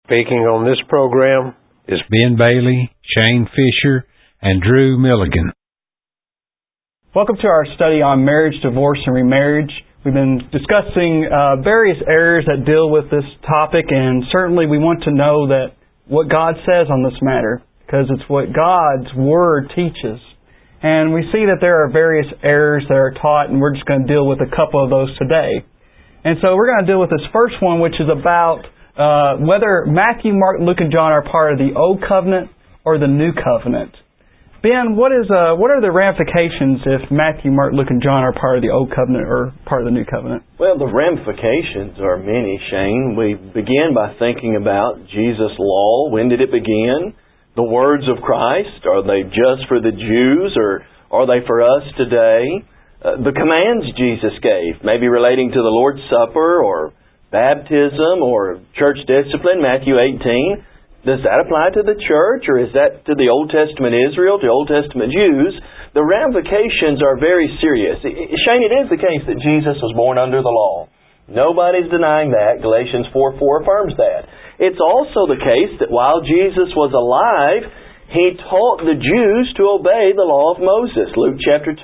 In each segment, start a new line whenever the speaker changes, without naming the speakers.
Speaking on this program is
Ben Bailey, Shane Fisher, and Drew Milligan.
Welcome to our study on marriage, divorce, and remarriage. We've been discussing various areas that deal with this topic, and certainly we want to know that what God says on this matter, because it's what God's Word teaches. And we see that there are various errors that are taught, and we're just going to deal with a couple of those today. And so we're going to deal with this first one, which is about whether Matthew, Mark, Luke, and John are part of the Old Covenant or the New Covenant. Ben, what are the ramifications if Matthew, Mark, Luke, and John are part of the Old Covenant or part of the New Covenant?
Well, the ramifications are many, Shane. We begin by thinking about Jesus' law. When did it begin? The words of Christ, are they just for the Jews or are they for us today? The commands Jesus gave, maybe relating to the Lord's Supper or baptism or church discipline, Matthew 18. Does that apply to the church, or is that to the Old Testament Israel, to Old Testament Jews? The ramifications are very serious. Shane, it is the case that Jesus was born under the law. Nobody's denying that. Galatians 4:4 affirms that. It's also the case that while Jesus was alive, He taught the Jews to obey the law of Moses. Luke chapter 2,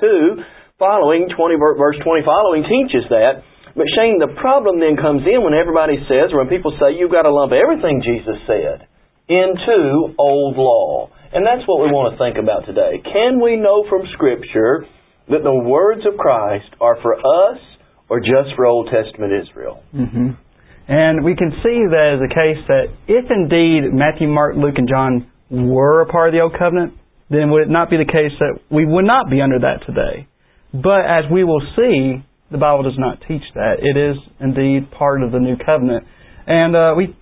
verse 20 following teaches that. But Shane, the problem then comes in when everybody says, or when people say, you've got to lump everything Jesus said into old law. And that's what we want to think about today. Can we know from Scripture that the words of Christ are for us or just for Old Testament Israel?
Mm-hmm. And we can see that as a case that if indeed Matthew, Mark, Luke, and John were a part of the Old Covenant, then would it not be the case that we would not be under that today? But as we will see, the Bible does not teach that. It is indeed part of the New Covenant. And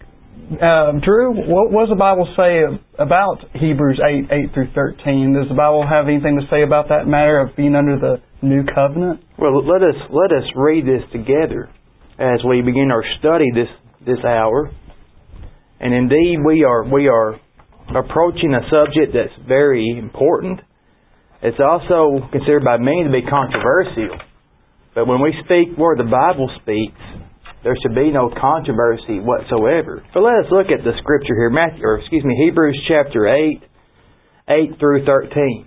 Drew, what does the Bible say about Hebrews 8 through 13? Does the Bible have anything to say about that matter of being under the New Covenant?
Well, let us read this together as we begin our study this hour. And indeed, we are approaching a subject that's very important. It's also considered by many to be controversial. But when we speak where the Bible speaks, there should be no controversy whatsoever. So let us look at the Scripture here, Hebrews chapter 8 through 13.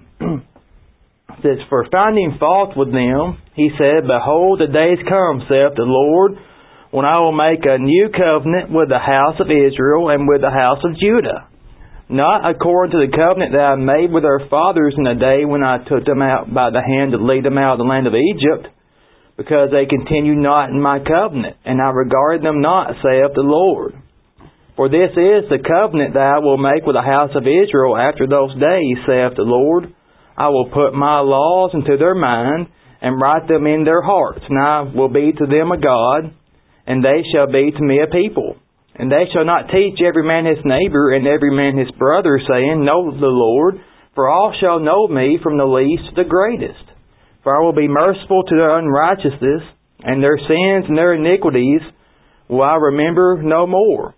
It says, "For finding fault with them, He said, Behold, the days come, saith the Lord, when I will make a new covenant with the house of Israel and with the house of Judah, not according to the covenant that I made with their fathers in the day when I took them out by the hand to lead them out of the land of Egypt, because they continue not in my covenant, and I regard them not, saith the Lord. For this is the covenant that I will make with the house of Israel after those days, saith the Lord. I will put my laws into their mind, and write them in their hearts, and I will be to them a God, and they shall be to me a people. And they shall not teach every man his neighbor, and every man his brother, saying, Know the Lord, for all shall know me, from the least to the greatest. For I will be merciful to their unrighteousness, and their sins and their iniquities will I remember no more.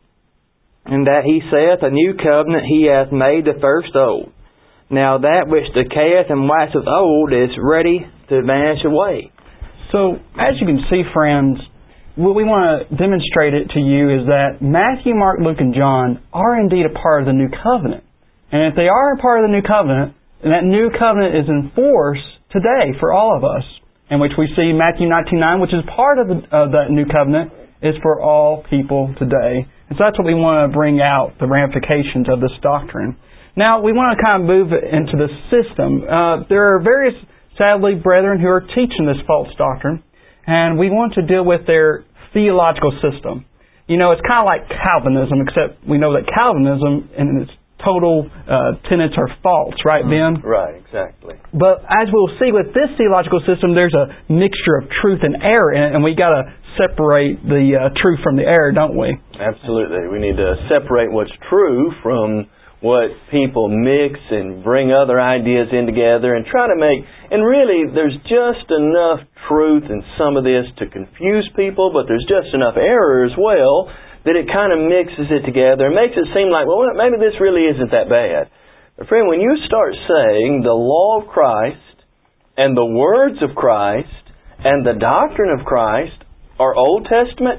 And that He saith, A new covenant He hath made the first old. Now that which decayeth and waxeth old is ready to vanish away."
So, as you can see, friends, what we want to demonstrate it to you is that Matthew, Mark, Luke, and John are indeed a part of the New Covenant. And if they are a part of the New Covenant, then that New Covenant is in force today for all of us, in which we see Matthew 19:9, which is part of that New Covenant, is for all people today. And so that's what we want to bring out, the ramifications of this doctrine. Now, we want to kind of move into the system. There are various, sadly, brethren who are teaching this false doctrine, and we want to deal with their theological system. You know, it's kind of like Calvinism, except we know that Calvinism in its total tenets are false, right, Ben?
Right, exactly.
But as we'll see with this theological system, there's a mixture of truth and error, and we got to separate the truth from the error, don't we?
Absolutely. We need to separate what's true from what people mix and bring other ideas in together and try to make... And really, there's just enough truth in some of this to confuse people, but there's just enough error as well that it kind of mixes it together and makes it seem like, well, maybe this really isn't that bad. But friend, when you start saying the law of Christ and the words of Christ and the doctrine of Christ are Old Testament,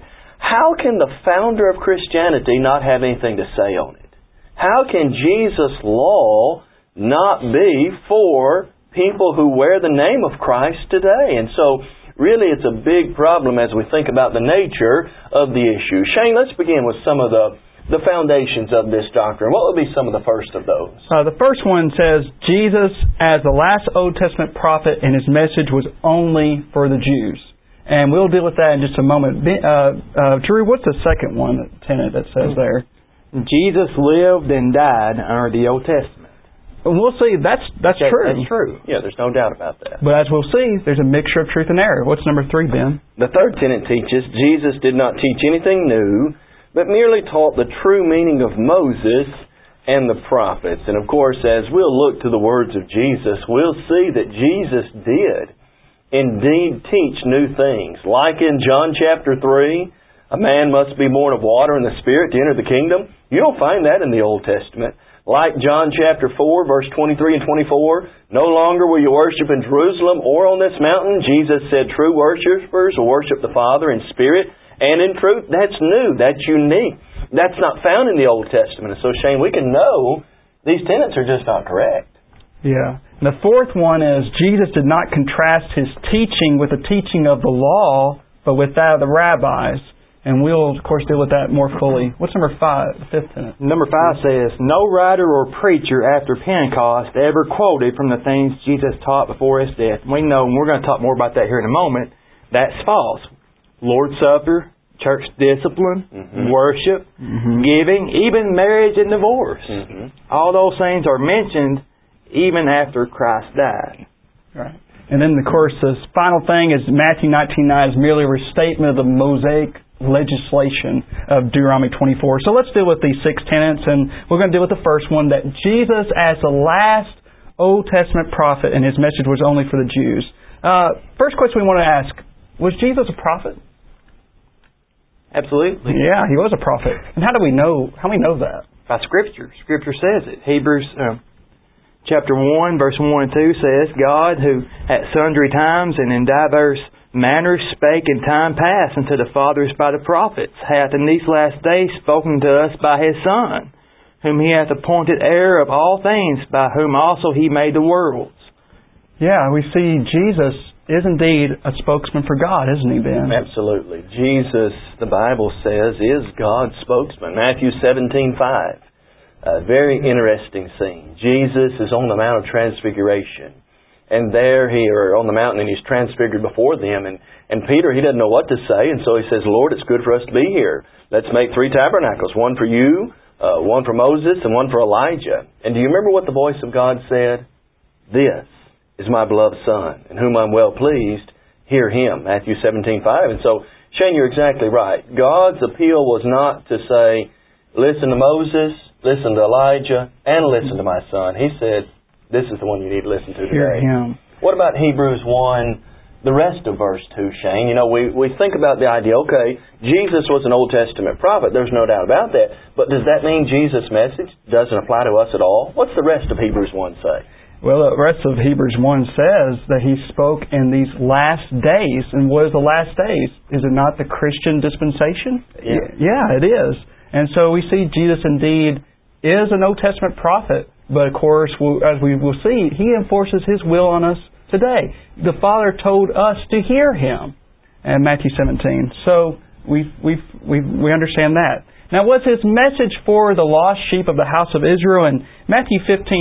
how can the founder of Christianity not have anything to say on it? How can Jesus' law not be for people who wear the name of Christ today? And so, really, it's a big problem as we think about the nature of the issue. Shane, let's begin with some of the foundations of this doctrine. What would be some of the first of those?
The first one says Jesus, as the last Old Testament prophet, and His message was only for the Jews. And we'll deal with that in just a moment. Drew, what's the second one, tenet that says there?
Jesus lived and died under the Old Testament.
And we'll see. That's true.
That's true.
Yeah, there's no doubt about that.
But as we'll see, there's a mixture of truth and error. What's number 3, Ben?
The third tenet teaches Jesus did not teach anything new, but merely taught the true meaning of Moses and the prophets. And of course, as we'll look to the words of Jesus, we'll see that Jesus did indeed teach new things. Like in John chapter 3, a man must be born of water and the Spirit to enter the kingdom. You don't find that in the Old Testament. Like John chapter 4, verse 23 and 24, no longer will you worship in Jerusalem or on this mountain. Jesus said true worshipers will worship the Father in spirit and in truth. That's new. That's unique. That's not found in the Old Testament. And so, Shane, we can know these tenets are just not correct.
Yeah. And the fourth one is Jesus did not contrast His teaching with the teaching of the law, but with that of the rabbis. And we'll, of course, deal with that more fully. What's number 5, the fifth tenet?
Number 5 says, no writer or preacher after Pentecost ever quoted from the things Jesus taught before His death. We know, and we're going to talk more about that here in a moment, that's false. Lord's Supper, church discipline, worship, giving, even marriage and divorce. All those things are mentioned even after Christ died.
Right. And then, of course, the final thing is Matthew 19:9 is merely a restatement of the Mosaic legislation of Deuteronomy 24. So let's deal with these 6 tenets, and we're going to deal with the first one, that Jesus, as the last Old Testament prophet, and His message was only for the Jews. First question we want to ask, was Jesus a prophet?
Absolutely.
Yeah, He was a prophet. And how do we know that?
By Scripture. Scripture says it. Hebrews chapter 1, verse 1 and 2 says, God, who at sundry times and in divers manners spake in time past unto the fathers by the prophets, hath in these last days spoken to us by His Son, whom He hath appointed heir of all things, by whom also He made the worlds. Yeah, we see Jesus is indeed a spokesman for God, isn't He, Ben?
Absolutely. Jesus, the Bible says, is God's spokesman. Matthew 17:5. A very interesting scene. Jesus is on the Mount of Transfiguration. And there on the mountain, and He's transfigured before them. And Peter, he doesn't know what to say. And so he says, Lord, it's good for us to be here. Let's make 3 tabernacles. One for you, one for Moses, and one for Elijah. And do you remember what the voice of God said? This is my beloved Son, in whom I'm well pleased. Hear Him. Matthew 17:5. And so, Shane, you're exactly right. God's appeal was not to say, listen to Moses, listen to Elijah, and listen to my Son. He said, this is the one you need to listen to today.
Hear Him.
What about Hebrews 1, the rest of verse 2, Shane? You know, we think about the idea, okay, Jesus was an Old Testament prophet. There's no doubt about that. But does that mean Jesus' message doesn't apply to us at all? What's the rest of Hebrews 1 say?
Well, the rest of Hebrews 1 says that He spoke in these last days. And what is the last days? Is it not the Christian dispensation? Yeah, it is. And so we see Jesus indeed is an Old Testament prophet. But of course, as we will see, He enforces His will on us today. The Father told us to hear Him in Matthew 17. So we understand that. Now, what's His message for the lost sheep of the house of Israel? In Matthew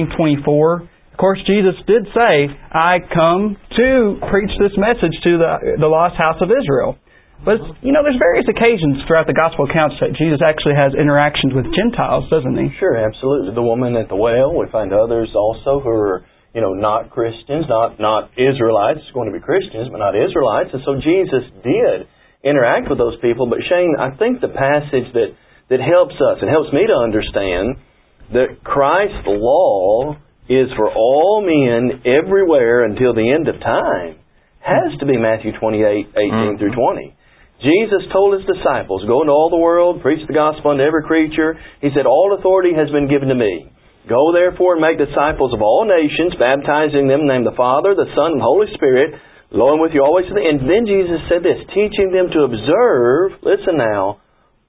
15:24, of course, Jesus did say, I come to preach this message to the lost house of Israel. But, you know, there's various occasions throughout the Gospel accounts that Jesus actually has interactions with Gentiles, doesn't He?
Sure, absolutely. The woman at the well, we find others also who are, you know, not Christians, not Israelites, going to be Christians, but not Israelites. And so Jesus did interact with those people. But Shane, I think the passage that helps us, and helps me to understand that Christ's law is for all men everywhere until the end of time, has to be Matthew 28:18 through 20. Jesus told His disciples, go into all the world, preach the gospel unto every creature. He said, all authority has been given to me. Go therefore and make disciples of all nations, baptizing them in the name of the Father, the Son, and the Holy Spirit, Lo, I'm with you always to the end. And then Jesus said this, teaching them to observe, listen now,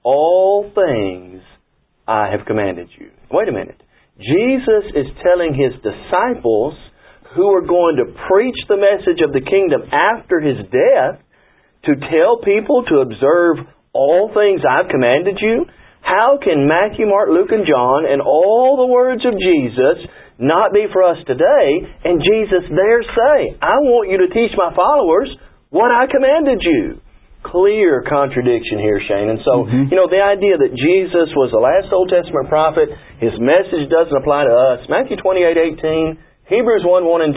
all things I have commanded you. Wait a minute. Jesus is telling His disciples who are going to preach the message of the kingdom after His death to tell people to observe all things I've commanded you. How can Matthew, Mark, Luke, and John and all the words of Jesus not be for us today? And Jesus there say, I want you to teach my followers what I commanded you. Clear contradiction here, Shane. And so, the idea that Jesus was the last Old Testament prophet, His message doesn't apply to us. Matthew 28:18, Hebrews 1:1 and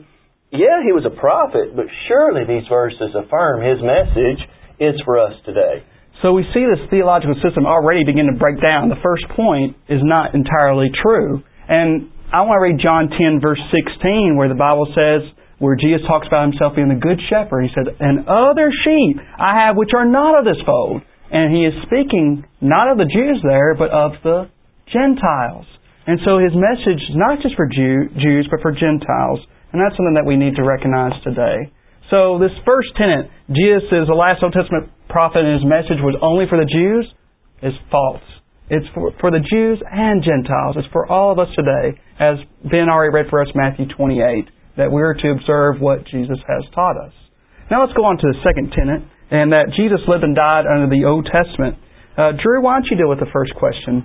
2. Yeah, He was a prophet, but surely these verses affirm His message is for us today.
So we see this theological system already begin to break down. The first point is not entirely true. And I want to read John 10, verse 16, where the Bible says, where Jesus talks about Himself being the good shepherd. He said, and other sheep I have which are not of this fold. And He is speaking not of the Jews there, but of the Gentiles. And so His message is not just for Jews, but for Gentiles. And that's something that we need to recognize today. So this first tenet, Jesus is the last Old Testament prophet and His message was only for the Jews, is false. It's for the Jews and Gentiles. It's for all of us today, as Ben already read for us Matthew 28, that we're to observe what Jesus has taught us. Now let's go on to the second tenet, and that Jesus lived and died under the Old Testament. Drew, why don't you deal with the first question?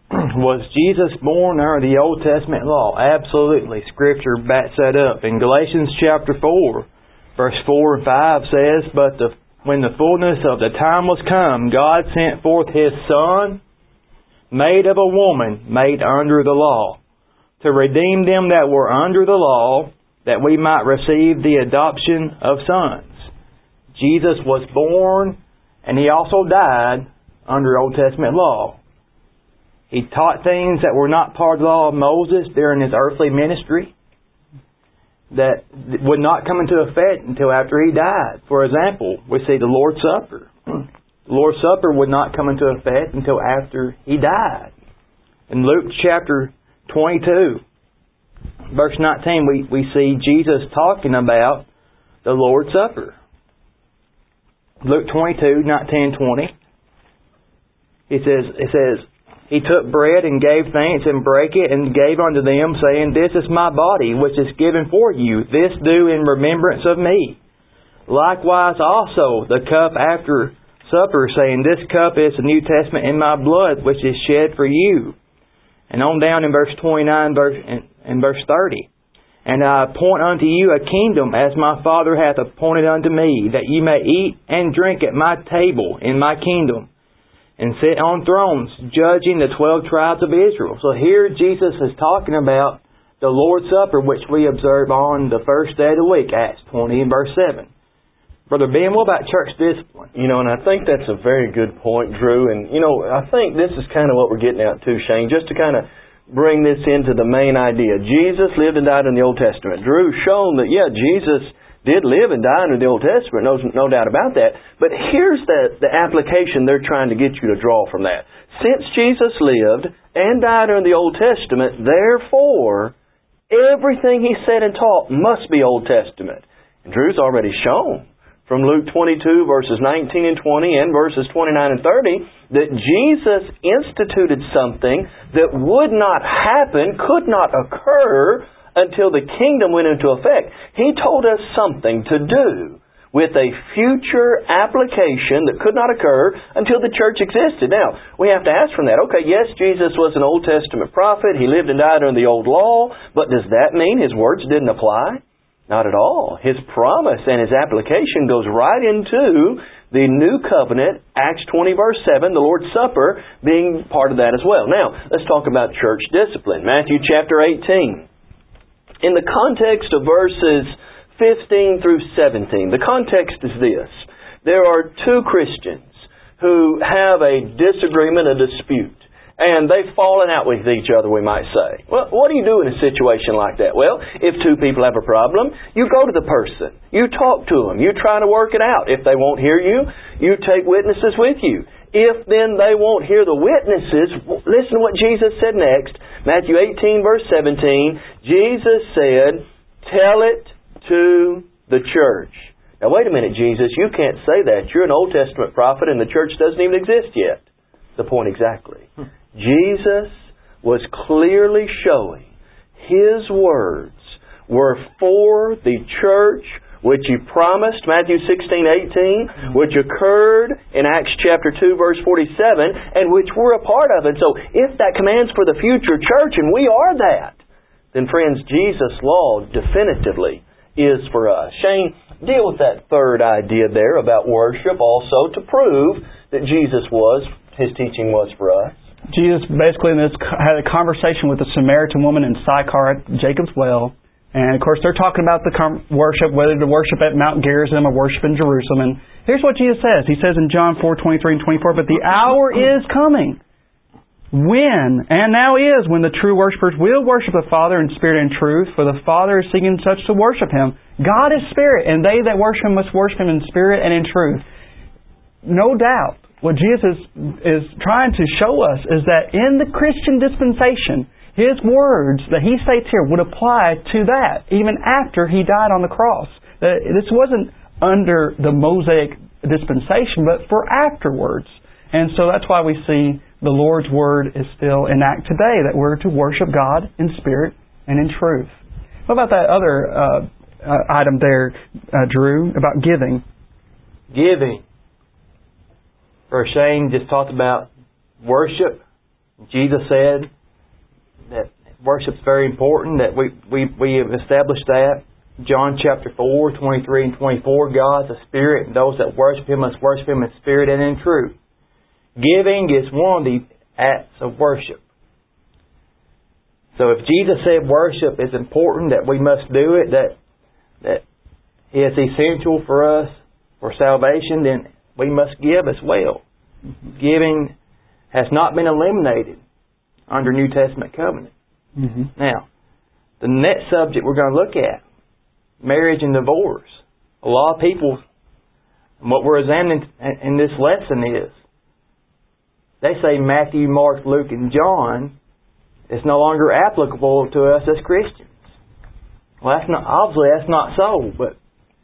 Was Jesus born under the Old Testament law? Absolutely. Scripture backs that up. In Galatians chapter 4, verse 4 and 5 says, But when the fullness of the time was come, God sent forth His Son, made of a woman, made under the law, to redeem them that were under the law, that we might receive the adoption of sons. Jesus was born, and He also died under Old Testament law. He taught things that were not part of the law of Moses during His earthly ministry that would not come into effect until after He died. For example, we see the Lord's Supper. The Lord's Supper would not come into effect until after He died. In Luke chapter 22, verse 19, we see Jesus talking about the Lord's Supper. Luke 22, 19, 20. It says, He took bread and gave thanks and brake it and gave unto them, saying, This is my body, which is given for you. This do in remembrance of me. Likewise also the cup after supper, saying, This cup is the New Testament in my blood, which is shed for you. And on down in verse 29 and verse 30. And I appoint unto you a kingdom, as my Father hath appointed unto me, that ye may eat and drink at my table in my kingdom, and sit on thrones, judging the 12 tribes of Israel. So here Jesus is talking about the Lord's Supper, which we observe on the first day of the week, Acts 20 and verse 7. Brother Ben, what about church discipline?
And I think that's a very good point, Drew. And, I think this is kind of what we're getting at too, Shane, just to kind of bring this into the main idea. Jesus lived and died in the Old Testament. Drew's shown that, Jesus did live and die under the Old Testament, no doubt about that. But here's the application they're trying to get you to draw from that. Since Jesus lived and died under the Old Testament, therefore, everything He said and taught must be Old Testament. And Drew's already shown from Luke 22, verses 19 and 20, and verses 29 and 30, that Jesus instituted something that would not happen, could not occur, until the kingdom went into effect. He told us something to do with a future application that could not occur until the church existed. Now, we have to ask from that, okay, yes, Jesus was an Old Testament prophet. He lived and died under the old law, but does that mean His words didn't apply? Not at all. His promise and His application goes right into the new covenant, Acts 20 verse 7, the Lord's Supper being part of that as well. Now, let's talk about church discipline. Matthew chapter 18. In the context of verses 15 through 17, the context is this. There are two Christians who have a disagreement, a dispute. And they've fallen out with each other, we might say. Well, what do you do in a situation like that? Well, if two people have a problem, you go to the person. You talk to them. You try to work it out. If they won't hear you, you take witnesses with you. If then they won't hear the witnesses, listen to what Jesus said next. Matthew 18, verse 17, Jesus said, Tell it to the church. Now wait a minute, Jesus, you can't say that. You're an Old Testament prophet and the church doesn't even exist yet. The point exactly. Jesus was clearly showing His words were for the church, which He promised, Matthew 16:18, which occurred in Acts chapter 2, verse 47, and which we're a part of. And so, if that command's for the future church, and we are that, then friends, Jesus' law definitively is for us. Shane, deal with that third idea there about worship also to prove that His teaching was for us.
Jesus basically had a conversation with the Samaritan woman in Sychar at Jacob's well. And, of course, they're talking about the worship, whether to worship at Mount Gerizim or worship in Jerusalem. And here's what Jesus says. He says in John 4:23 and 24, "But the hour is coming when, and now is, when the true worshipers will worship the Father in spirit and truth, for the Father is seeking such to worship Him. God is spirit, and they that worship Him must worship Him in spirit and in truth." No doubt, what Jesus is trying to show us is that in the Christian dispensation, His words that He states here would apply to that, even after He died on the cross. This wasn't under the Mosaic dispensation, but for afterwards. And so that's why we see the Lord's Word is still in act today, that we're to worship God in spirit and in truth. What about that other item there, Drew, about giving?
Giving. First, Shane just talked about worship. Jesus said that worship's very important, that we have established that. John chapter 4, 23 and 24, God's a spirit, and those that worship Him must worship Him in spirit and in truth. Giving is one of the acts of worship. So if Jesus said worship is important, that we must do it, that is essential for us for salvation, then we must give as well. Giving has not been eliminated under New Testament covenant. Now, the next subject we're going to look at, marriage and divorce. A lot of people, and what we're examining in this lesson is, they say Matthew, Mark, Luke, and John is no longer applicable to us as Christians. Well, obviously that's not so, but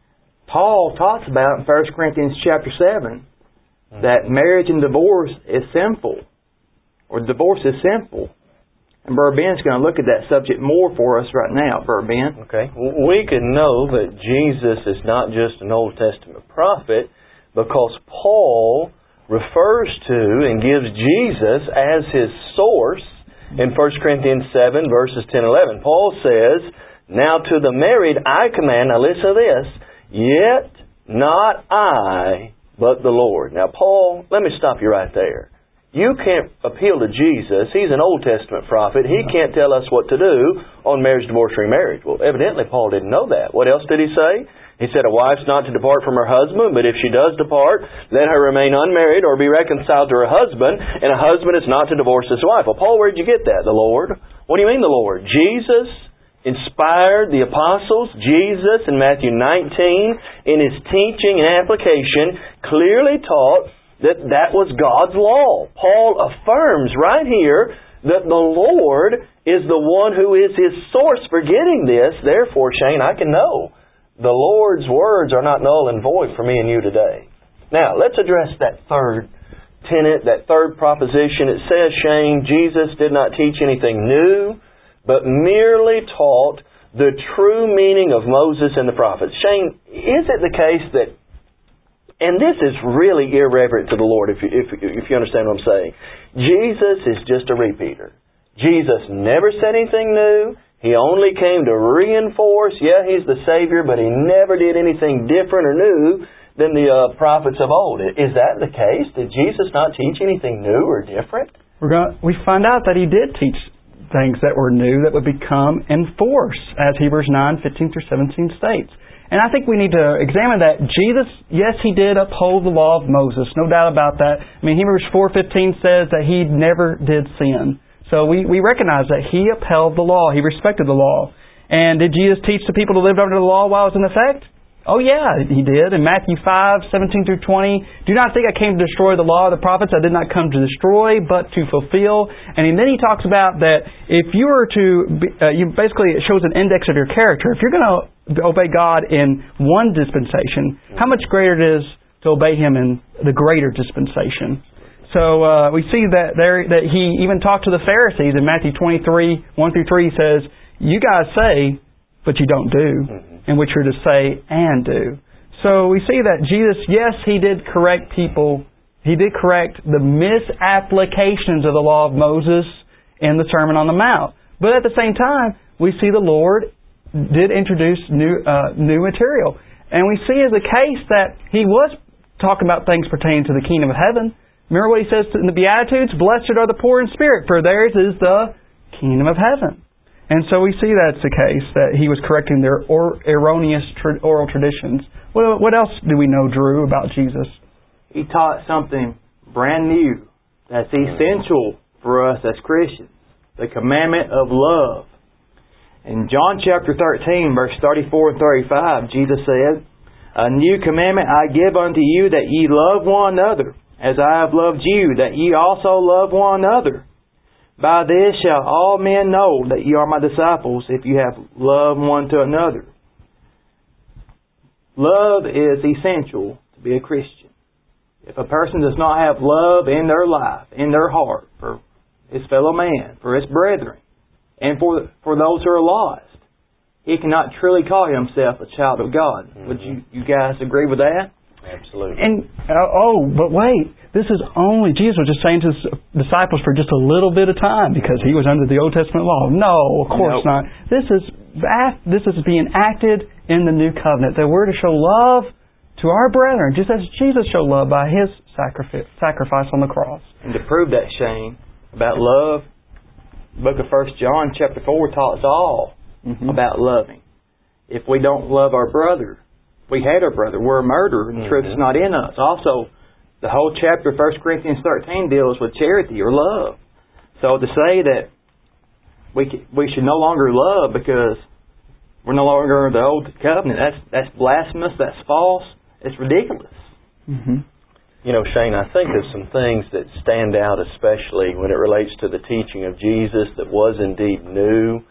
Paul talks about in 1 Corinthians chapter 7 that marriage and divorce is sinful, or divorce is sinful. And Brother Ben's going to look at that subject more for us right now, Brother Ben.
Okay. We can know that Jesus is not just an Old Testament prophet because Paul refers to and gives Jesus as his source in 1 Corinthians 7 verses 10 and 11. Paul says, "Now to the married I command," now listen to this, "yet not I, but the Lord." Now Paul, let me stop you right there. You can't appeal to Jesus. He's an Old Testament prophet. He can't tell us what to do on marriage, divorce, or remarriage. Well, evidently Paul didn't know that. What else did he say? He said a wife's not to depart from her husband, but if she does depart, let her remain unmarried or be reconciled to her husband, and a husband is not to divorce his wife. Well, Paul, where did you get that? The Lord? What do you mean the Lord? Jesus inspired the apostles. Jesus in Matthew 19, in His teaching and application, clearly taught that was God's law. Paul affirms right here that the Lord is the one who is His source for getting this. Therefore, Shane, I can know the Lord's words are not null and void for me and you today. Now, let's address that third tenet, that third proposition. It says, Shane, Jesus did not teach anything new, but merely taught the true meaning of Moses and the prophets. Shane, is it the case that, and this is really irreverent to the Lord if you understand what I'm saying, Jesus is just a repeater. Jesus never said anything new. He only came to reinforce, He's the Savior, but He never did anything different or new than the prophets of old. Is that the case? Did Jesus not teach anything new or different?
We find out that He did teach things that were new that would become in force, as Hebrews 9:15-17 states. And I think we need to examine that. Jesus, yes, He did uphold the law of Moses, no doubt about that. I mean, Hebrews 4:15 says that He never did sin. So we recognize that He upheld the law. He respected the law. And did Jesus teach the people to live under the law while it was in effect? Oh yeah, He did. In Matthew 5:17-20, "Do not think I came to destroy the law of the prophets. I did not come to destroy, but to fulfill." And then He talks about that if you were to, basically it shows an index of your character. If you're going to obey God in one dispensation, how much greater it is to obey Him in the greater dispensation. So we see that He even talked to the Pharisees in Matthew 23, 1 through 3. He says, you guys say, but you don't do, and which you're to say and do. So we see that Jesus, yes, He did correct people. He did correct the misapplications of the law of Moses in the Sermon on the Mount. But at the same time, we see the Lord did introduce new material. And we see as a case that He was talking about things pertaining to the kingdom of heaven. Remember what He says in the Beatitudes? Blessed are the poor in spirit, for theirs is the kingdom of heaven. And so we see that's the case, that He was correcting their erroneous oral traditions. What else do we know, Drew, about Jesus?
He taught something brand new that's essential for us as Christians. The commandment of love. In John chapter 13, verse 34 and 35, Jesus said, a new commandment I give unto you, that ye love one another, as I have loved you, that ye also love one another. By this shall all men know that ye are my disciples, if you have love one to another. Love is essential to be a Christian. If a person does not have love in their life, in their heart, for his fellow man, for his brethren, and for those who are lost, he cannot truly call himself a child of God. Would you guys agree with that?
Absolutely.
And but wait, this is only, Jesus was just saying to His disciples for just a little bit of time because He was under the Old Testament law. No, of course not. This is being acted in the New Covenant, that we're to show love to our brethren, just as Jesus showed love by His sacrifice on the cross.
And to prove that, Shane, about love, the book of 1 John chapter 4 taught us all about loving. If we don't love our brother, we hate our brother, we're a murderer, and the truth is not in us. Also, the whole chapter of 1 Corinthians 13 deals with charity or love. So to say that we should no longer love because we're no longer under the Old Covenant, that's blasphemous, that's false, it's ridiculous.
You know, Shane, I think there's some things that stand out, especially when it relates to the teaching of Jesus that was indeed new.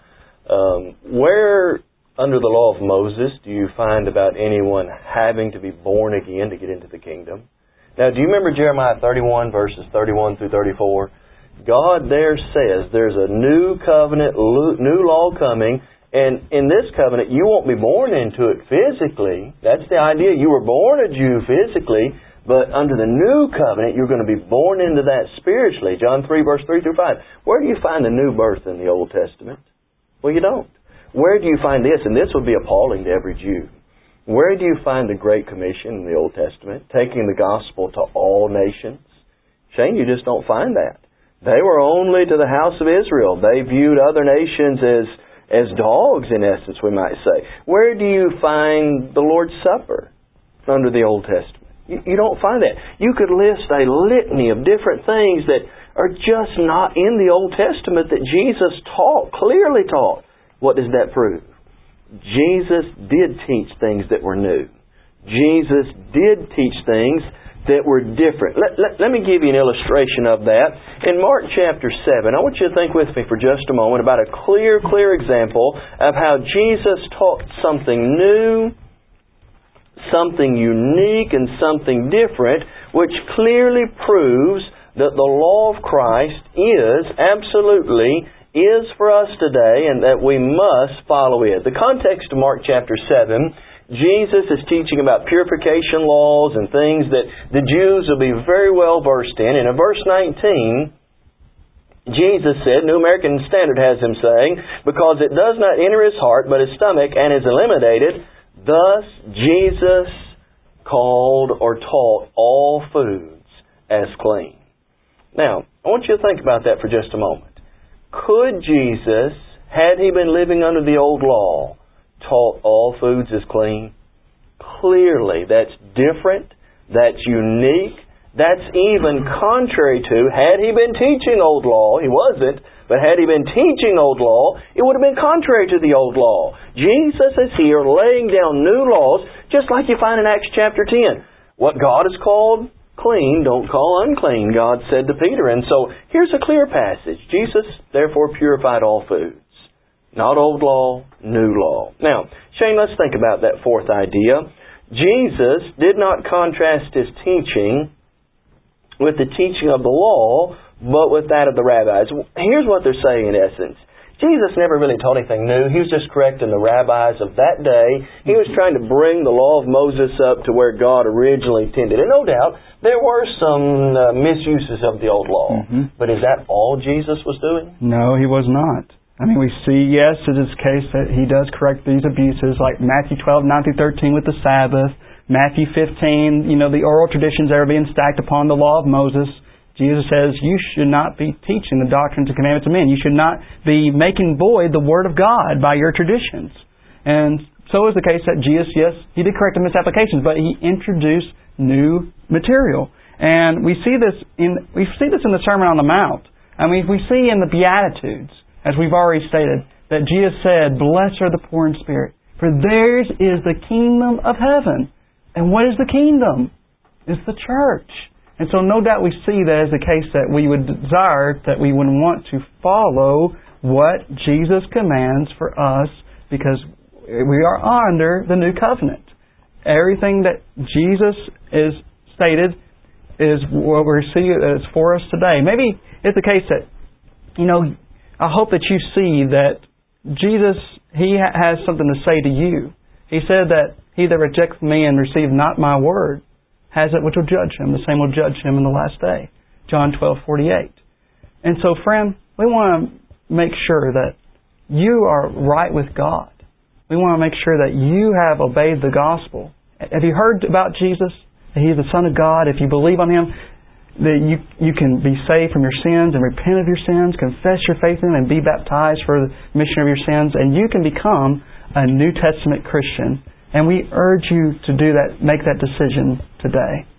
Where under the law of Moses do you find about anyone having to be born again to get into the kingdom? Now, do you remember Jeremiah 31, verses 31 through 34? God there says there's a new covenant, new law coming, and in this covenant you won't be born into it physically. That's the idea. You were born a Jew physically, but under the new covenant you're going to be born into that spiritually. John 3, verse 3 through 5. Where do you find the new birth in the Old Testament? Well, you don't. Where do you find this? And this would be appalling to every Jew. Where do you find the Great Commission in the Old Testament, taking the gospel to all nations? Shane, you just don't find that. They were only to the house of Israel. They viewed other nations as dogs, in essence, we might say. Where do you find the Lord's Supper under the Old Testament? You don't find that. You could list a litany of different things that are just not in the Old Testament that Jesus taught, clearly taught. What does that prove? Jesus did teach things that were new. Jesus did teach things that were different. Let me give you an illustration of that. In Mark chapter 7, I want you to think with me for just a moment about a clear example of how Jesus taught something new, something unique, and something different, which clearly proves that the law of Christ is for us today, and that we must follow it. The context of Mark chapter 7, Jesus is teaching about purification laws and things that the Jews will be very well versed in. And in verse 19, Jesus said, New American Standard has him saying, because it does not enter his heart, but his stomach, and is eliminated, thus Jesus called or taught all foods as clean. Now, I want you to think about that for just a moment. Could Jesus, had He been living under the old law, taught all foods as clean? Clearly, that's different, that's unique, that's even contrary to, had He been teaching old law, He wasn't, but had He been teaching old law, it would have been contrary to the old law. Jesus is here laying down new laws, just like you find in Acts chapter 10. What God has called clean, don't call unclean, God said to Peter. And so, here's a clear passage. Jesus, therefore, purified all foods. Not old law, new law. Now, Shane, let's think about that fourth idea. Jesus did not contrast His teaching with the teaching of the law, but with that of the rabbis. Here's what they're saying in essence. Jesus never really taught anything new. He was just correcting the rabbis of that day. He was trying to bring the law of Moses up to where God originally intended. And no doubt, there were some misuses of the old law. Mm-hmm. But is that all Jesus was doing?
No, He was not. I mean, we see, yes, it is the case that He does correct these abuses, like Matthew 12, 9-13 with the Sabbath, Matthew 15, the oral traditions that are being stacked upon the law of Moses. Jesus says, you should not be teaching the doctrines and commandments of men. You should not be making void the Word of God by your traditions. And so is the case that Jesus, yes, He did correct the misapplications, but He introduced new material. And we see this in the Sermon on the Mount. I mean, we see in the Beatitudes, as we've already stated, that Jesus said, blessed are the poor in spirit, for theirs is the kingdom of heaven. And what is the kingdom? It's the church. And so no doubt we see that as the case that we would desire, that we would want to follow what Jesus commands for us, because we are under the new covenant. Everything that Jesus is stated is what we see is for us today. Maybe it's the case that, I hope that you see that Jesus, He has something to say to you. He said that he that rejects me and receives not my word has it which will judge him. The same will judge him in the last day. John 12:48. And so, friend, we want to make sure that you are right with God. We want to make sure that you have obeyed the gospel. Have you heard about Jesus? That He is the Son of God. If you believe on Him, that you can be saved from your sins and repent of your sins, confess your faith in Him, and be baptized for the remission of your sins, and you can become a New Testament Christian. And we urge you to do that, make that decision today.